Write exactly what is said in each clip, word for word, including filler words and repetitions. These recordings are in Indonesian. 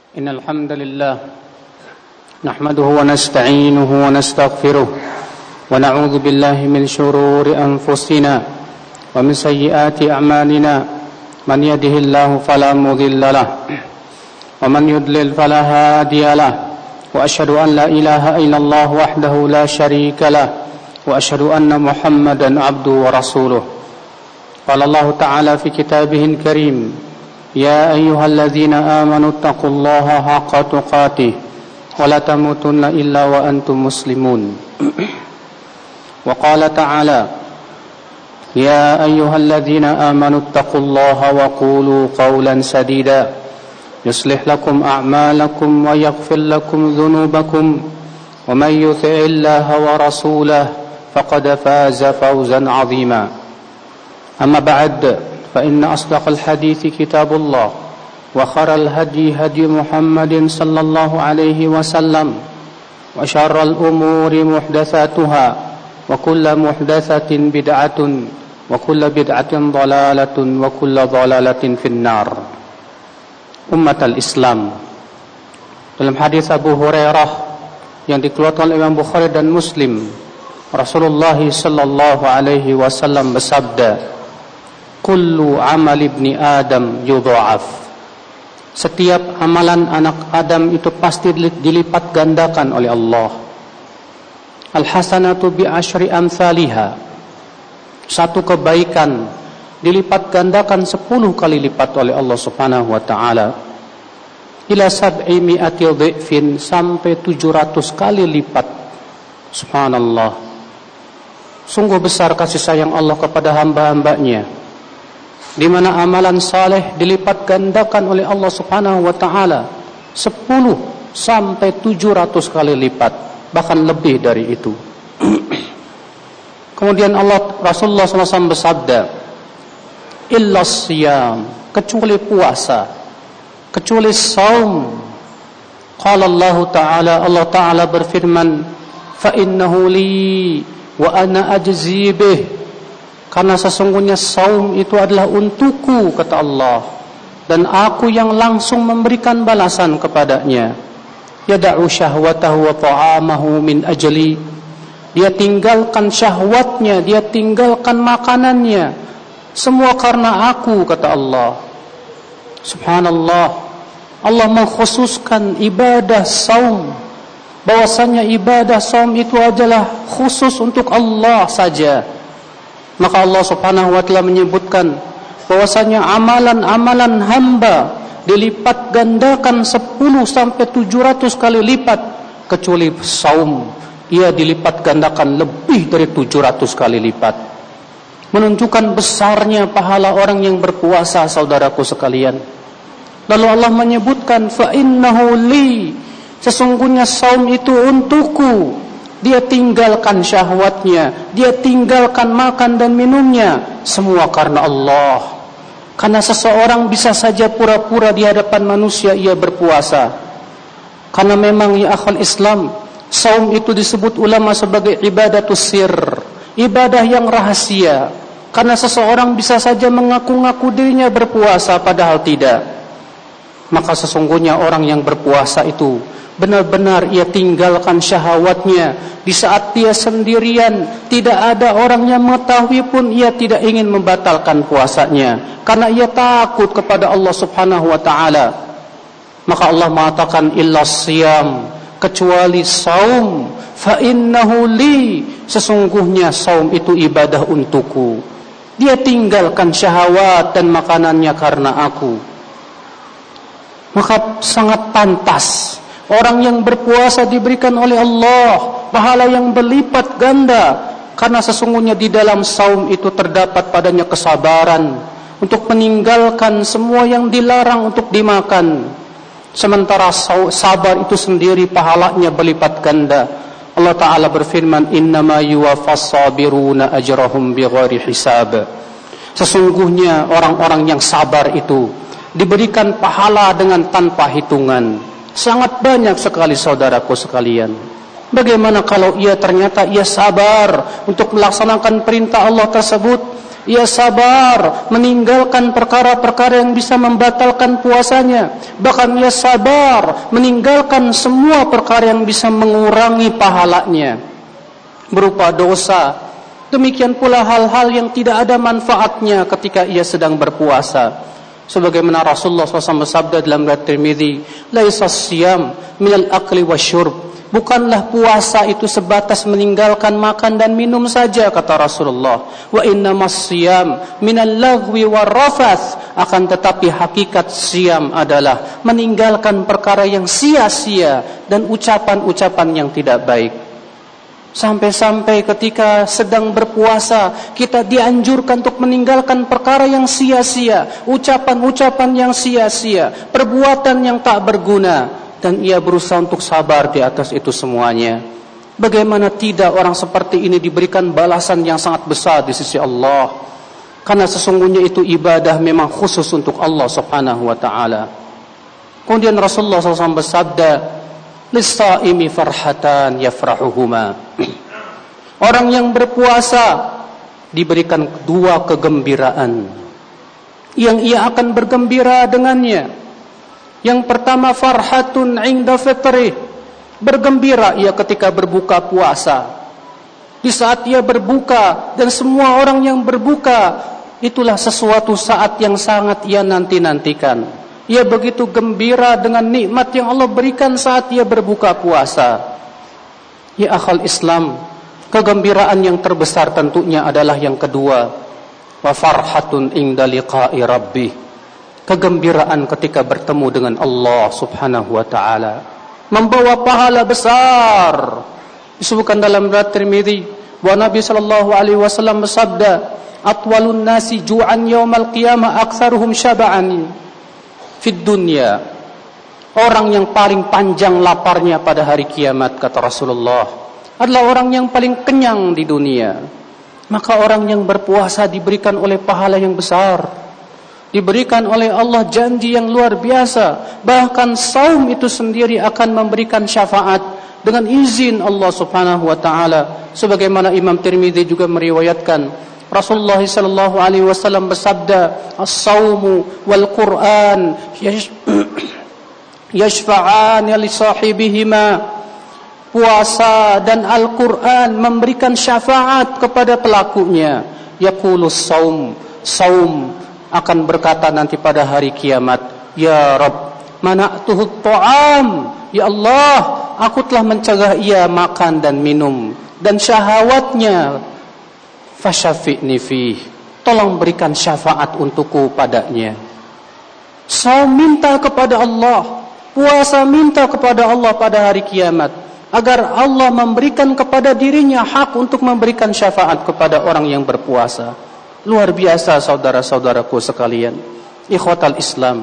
إن الحمد لله نحمده ونستعينه ونستغفره ونعوذ بالله من شرور أنفسنا ومن سيئات أعمالنا من يهده الله فلا مضل له ومن يضلل فلا هادي له وأشهد أن لا إله إلا الله وحده لا شريك له وأشهد أن محمدا عبده ورسوله قال الله تعالى في كتابه الكريم يا أيها الذين آمنوا اتقوا الله حق تقاته ولا تموتن إلا وأنتم مسلمون وقال تعالى يا أيها الذين آمنوا اتقوا الله وقولوا قولا سديدا يصلح لكم أعمالكم ويغفر لكم ذنوبكم ومن يطع الله ورسوله فقد فاز فوزا عظيما أما بعد فإن أصدق الحديث كتاب الله وخير الهدي هدي محمد صلى الله عليه وسلم وشر الأمور محدثاتها وكل محدثة بدعة وكل بدعة ضلالة وكل ضلالة في النار. Ummatal Islam, dalam hadis Abu Hurairah yang dikeluarkan oleh Imam Bukhari dan Muslim, Rasulullah sallallahu alaihi wasallam bersabda, kullu amal ibni Adam yudha'af. Setiap amalan anak Adam itu pasti dilipat gandakan oleh Allah. Al-hasanatu bi asyri amsalihha. Satu kebaikan dilipat gandakan sepuluh kali lipat oleh Allah Subhanahu wa taala. Ila sab'i mi'ati dhifin, sampai tujuh ratus kali lipat. Subhanallah. Sungguh besar kasih sayang Allah kepada hamba-hambanya, di mana amalan saleh dilipat gandakan oleh Allah Subhanahu wa taala sepuluh sampai tujuh ratus kali lipat, bahkan lebih dari itu. Kemudian Allah Rasulullah sallallahu alaihi wasallam bersabda, illa siyam, kecuali puasa, kecuali saum. Qala Allah Ta'ala, Allah Ta'ala berfirman, fa innahu li wa ana ajzi bih. Karena sesungguhnya saum itu adalah untukku, kata Allah, dan aku yang langsung memberikan balasan kepadanya. Yada'u syahwatahu wa ta'amahu min ajli. Dia tinggalkan syahwatnya, dia tinggalkan makanannya, semua karena aku, kata Allah. Subhanallah. Allah mengkhususkan ibadah saum, bahwasanya ibadah saum itu adalah khusus untuk Allah saja. Maka Allah Subhanahu wa taala menyebutkan bahwasanya amalan-amalan hamba dilipat gandakan sepuluh sampai tujuh ratus kali lipat, kecuali saum, ia dilipat gandakan lebih dari tujuh ratus kali lipat. Menunjukkan besarnya pahala orang yang berpuasa, saudaraku sekalian. Lalu Allah menyebutkan, fa innahu li, sesungguhnya saum itu untukku. Dia tinggalkan syahwatnya, dia tinggalkan makan dan minumnya, semua karena Allah. Karena seseorang bisa saja pura-pura di hadapan manusia ia berpuasa. Karena memang ya akhul Islam, saum itu disebut ulama sebagai ibadatus sir, ibadah yang rahasia. Karena seseorang bisa saja mengaku-ngaku dirinya berpuasa padahal tidak. Maka sesungguhnya orang yang berpuasa itu benar-benar ia tinggalkan syahwatnya. Di saat dia sendirian, tidak ada orang yang mengetahui pun, ia tidak ingin membatalkan puasanya, karena ia takut kepada Allah Subhanahu wa taala. Maka Allah mengatakan illa siyam, kecuali saum, fa innahu li, sesungguhnya saum itu ibadah untukku. Dia tinggalkan syahwat dan makanannya karena aku. Maka sangat pantas orang yang berpuasa diberikan oleh Allah pahala yang berlipat ganda, karena sesungguhnya di dalam saum itu terdapat padanya kesabaran untuk meninggalkan semua yang dilarang untuk dimakan. Sementara sabar itu sendiri pahalanya berlipat ganda. Allah Ta'ala berfirman, innama yuwaffas sabiruna ajrahum bighairi hisab. Sesungguhnya orang-orang yang sabar itu diberikan pahala dengan tanpa hitungan. Sangat banyak sekali, saudaraku sekalian. Bagaimana kalau ia ternyata ia sabar untuk melaksanakan perintah Allah tersebut, Ia sabar meninggalkan perkara-perkara yang bisa membatalkan puasanya. Bahkan ia sabar meninggalkan semua perkara yang bisa mengurangi pahalanya berupa dosa. Demikian pula hal-hal yang tidak ada manfaatnya ketika ia sedang berpuasa. Sebagaimana Rasulullah shallallahu alaihi wasallam bersabda dalam riwayat Tirmidzi, "Laisa siyam minal akli wasyurb." Bukanlah puasa itu sebatas meninggalkan makan dan minum saja, kata Rasulullah. Wa innamas siyam minal lagwi warrafath. Akan tetapi hakikat siyam adalah meninggalkan perkara yang sia-sia dan ucapan-ucapan yang tidak baik. Sampai-sampai ketika sedang berpuasa, kita dianjurkan untuk meninggalkan perkara yang sia-sia, ucapan-ucapan yang sia-sia, perbuatan yang tak berguna. Dan ia berusaha untuk sabar di atas itu semuanya. Bagaimana tidak orang seperti ini diberikan balasan yang sangat besar di sisi Allah. Karena sesungguhnya itu ibadah memang khusus untuk Allah subhanahu wa ta'ala. Kemudian Rasulullah shallallahu alaihi wasallam bersabda, "Lis-sa'imi farhatan yafrahuhuma." Orang yang berpuasa diberikan dua kegembiraan yang ia akan bergembira dengannya. Yang pertama, farhatun inda fitrih, bergembira ia ketika berbuka puasa. Di saat ia berbuka, dan semua orang yang berbuka, itulah sesuatu saat yang sangat ia nanti-nantikan. Ia begitu gembira dengan nikmat yang Allah berikan saat ia berbuka puasa. Ya akhal Islam, kegembiraan yang terbesar tentunya adalah yang kedua, wa farhatun inda liqa'i rabbih, kegembiraan ketika bertemu dengan Allah subhanahu wa ta'ala, membawa pahala besar. Disebutkan dalam riwayat Tirmidzi bahwa Nabi sallallahu alaihi wasallam bersabda, "Atwalun nasi ju'an yaumal qiyamah aktsaruhum syaba'an fid dunya." Orang yang paling panjang laparnya pada hari kiamat, kata Rasulullah, adalah orang yang paling kenyang di dunia. Maka orang yang berpuasa diberikan oleh pahala yang besar, diberikan oleh Allah janji yang luar biasa. Bahkan saum itu sendiri akan memberikan syafaat dengan izin Allah subhanahu wa ta'ala. Sebagaimana Imam Tirmidzi juga meriwayatkan, Rasulullah sallallahu alaihi wasallam bersabda, "As-saumu wal Qur'an yashfa'an li sahibihima." Puasa dan Al-Quran memberikan syafaat kepada pelakunya. Yaqulus saum, saum akan berkata nanti pada hari kiamat, "Ya Rabb, mana'tuhu ta'am." Ya Allah, aku telah mencegah ia makan dan minum dan syahwatnya. Fasyafi'ni fih, tolong berikan syafaat untukku padanya. Saum minta kepada Allah, puasa minta kepada Allah pada hari kiamat, agar Allah memberikan kepada dirinya hak untuk memberikan syafaat kepada orang yang berpuasa. Luar biasa saudara-saudaraku sekalian, ikhwatal Islam.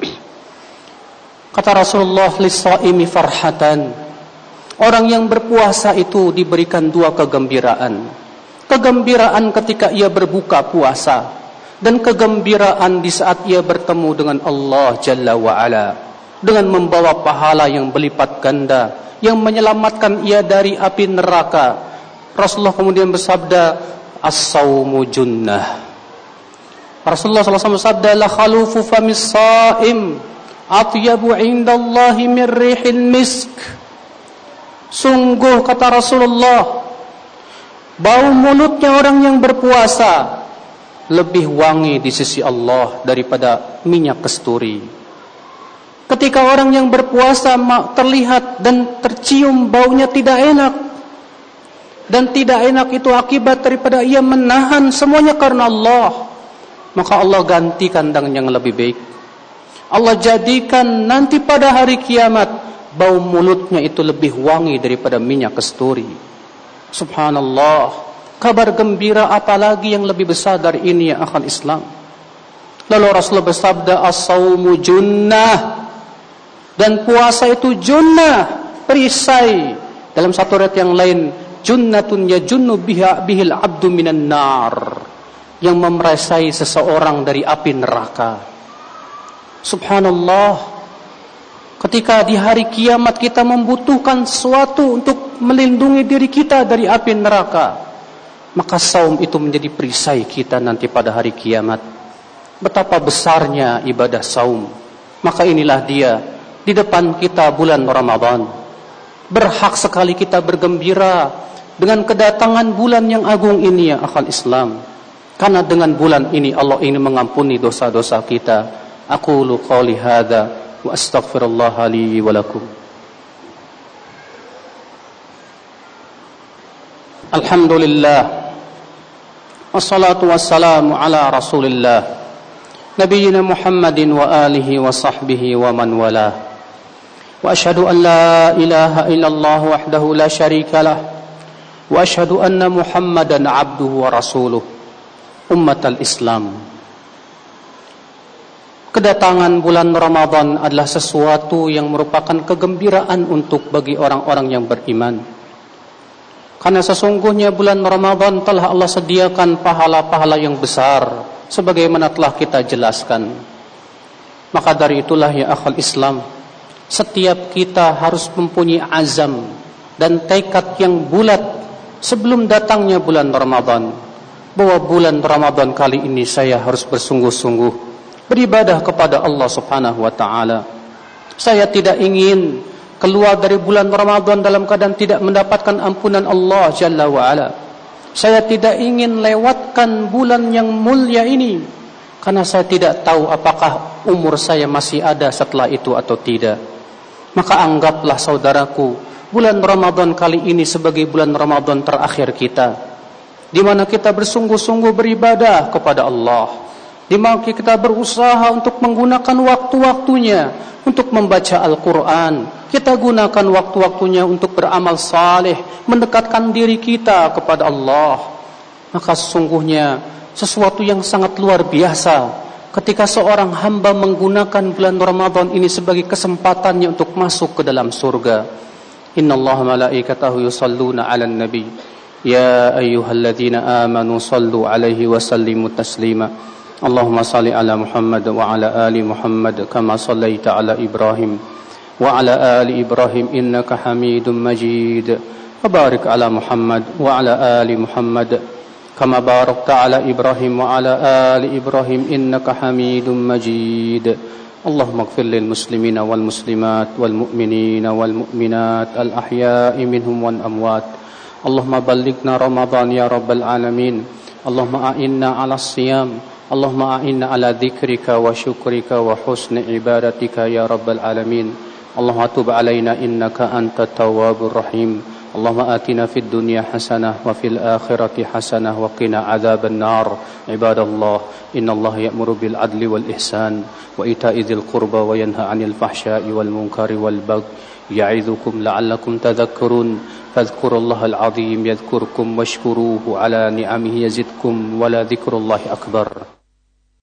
Kata Rasulullah, "Lis-shaimi farhatan." Orang yang berpuasa itu diberikan dua kegembiraan. Kegembiraan ketika ia berbuka puasa, dan kegembiraan di saat ia bertemu dengan Allah Jalla wa Ala, dengan membawa pahala yang berlipat ganda, yang menyelamatkan ia dari api neraka. Rasulullah kemudian bersabda, "As-saumu junnah." Rasulullah sallallahu alaihi wasallam bersabda, "La khalufu famis shaim atyabu indallahi min rihil misk." Sungguh, kata Rasulullah, bau mulutnya orang yang berpuasa lebih wangi di sisi Allah daripada minyak kasturi. Ketika orang yang berpuasa terlihat dan tercium baunya tidak enak, dan tidak enak itu akibat daripada ia menahan semuanya karena Allah, maka Allah gantikan dengan yang lebih baik. Allah jadikan nanti pada hari kiamat bau mulutnya itu lebih wangi daripada minyak kasturi. Subhanallah, kabar gembira apalagi yang lebih besar dari ini ya akhal Islam. Lalu Rasulullah bersabda, "As-saumu junnah." Dan puasa itu junnah, perisai. Dalam satu riwayat yang lain, junnatun yajunnu biha bihil abdu minan nar, yang memerisai seseorang dari api neraka. Subhanallah, ketika di hari kiamat kita membutuhkan sesuatu untuk melindungi diri kita dari api neraka, maka saum itu menjadi perisai kita nanti pada hari kiamat. Betapa besarnya ibadah saum. Maka inilah dia di depan kita bulan Ramadan. Berhak sekali kita bergembira dengan kedatangan bulan yang agung ini ya akhal Islam. Karena dengan bulan ini Allah ingin mengampuni dosa-dosa kita. Aqulu qawli hadza wa astaghfirullah li wa lakum. Alhamdulillah. Wassalatu wassalamu ala Rasulillah Nabiyyina Muhammadin wa alihi wa sahbihi wa man walah. Wa asyhadu an la ilaha illallah wahdahu la syarika lah. Wa asyhadu anna Muhammadan abduhu wa rasuluh. Ummatal Islam. Kedatangan bulan Ramadan adalah sesuatu yang merupakan kegembiraan untuk bagi orang-orang yang beriman. Karena sesungguhnya bulan Ramadan telah Allah sediakan pahala-pahala yang besar sebagaimana telah kita jelaskan. Maka dari itulah ya akhal Islam, setiap kita harus mempunyai azam dan tekad yang bulat sebelum datangnya bulan Ramadan, bahwa bulan Ramadan kali ini saya harus bersungguh-sungguh beribadah kepada Allah Subhanahu wa taala. Saya tidak ingin keluar dari bulan Ramadan dalam keadaan tidak mendapatkan ampunan Allah Jalla wa Ala. Saya tidak ingin lewatkan bulan yang mulia ini karena saya tidak tahu apakah umur saya masih ada setelah itu atau tidak. Maka anggaplah saudaraku, bulan Ramadan kali ini sebagai bulan Ramadan terakhir kita, di mana kita bersungguh-sungguh beribadah kepada Allah, di mana kita berusaha untuk menggunakan waktu-waktunya untuk membaca Al-Quran. Kita gunakan waktu-waktunya untuk beramal saleh, mendekatkan diri kita kepada Allah. Maka sesungguhnya sesuatu yang sangat luar biasa ketika seorang hamba menggunakan bulan Ramadan ini sebagai kesempatannya untuk masuk ke dalam surga. Innallaha malaikatahu yusalluna 'alan nabi ya ayyuhalladzina amanu sallu 'alaihi wa sallimu taslima. Allahumma salli ala Muhammad wa ala ali Muhammad kama sallaita ala Ibrahim wa ala ali Ibrahim innaka Hamidum Majid. Wa barik ala Muhammad wa ala ali Muhammad kama barakta ala Ibrahim wa ala ali Ibrahim innaka Hamidum Majid. Allahumma ighfir lil muslimina wal muslimat wal mu'minina wal mu'minat al ahya'i minhum wal amwat. Allahumma ballighna Ramadan ya rabbal alamin. Allahumma a'inna 'ala siyam. Allahumma a'inna 'ala dzikrika wa syukrika wa husni ibadatika ya rabbal alamin. Allahumma tub 'alaina innaka antat tawwabur rahim. Allahumma atina fid dunya hasanah wa fil akhirati hasanah wa qina 'adzaban nar. Ibadallah, innallaha ya'muru bil 'adli wal ihsan wa ita'i dzil qurba wa yanha 'anil fahsya'i wal munkari wal baghi ya'idzukum la'allakum tadhakkarun. Fadhkurullahal 'azim yadhkurkum washkuruhu 'ala ni'amihi yazidkum wa la dzikrullahi akbar.